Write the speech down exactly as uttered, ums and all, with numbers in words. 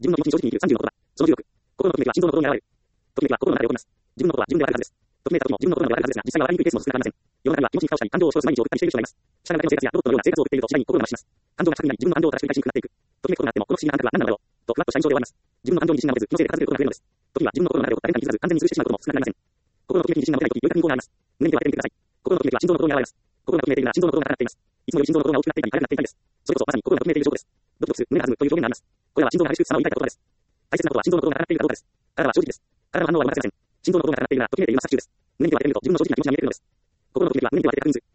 自分の気持ちに正直に生きるさんじゅうのことだ。そのじゅうろく。心のときめきは心臓の心に現れる。ときめきは心の中で起こります。自分のことは自分でわかるはずです。ときめいた時も自分の心にわかるはずですが、実際はわかりにくいケースも少なくありません。世の中には気持ちに感をしたり、感情を生じさせる毎日を送ったりしている人がいます。従っての生活やロボットのような生活を送っていると次第に心が増します。感情が近くになり、自分の感情を正しく理解しにくくなっていく。ときめくことがあっても、この不思議な感覚は何なのだろうと、ふわっとした印象で終わります。自分の感情に自信が持てず、気のせいで片付けることが増えるのです。時には自分の心の中で起こった変化に気づかず、完全に潰してしまうことも少なくありません。心のときめきに自信が持てないとき、より確認法があります。胸に手を当ててみてください。心のときめきは心臓の心に現れます。心がときめいているなら心臓の心が高くなっています。いつもより心臓の心が大きくなっていたり、軽くなっていたりです。それこそまさに心がときめいている証拠です。ドキドキする、胸が弾むという表現があります。これは心臓が激しく様を抱いた言葉です。大切なことは心臓の心が高くなっているかどうかです。体は正直です。体の反応は任せません。心臓の心が高くなっているならときめいている今錯中です。胸に手を当ててみると自分の正直な気持ちが見えてくるのです。心のときめきは胸に手を当てて確認する。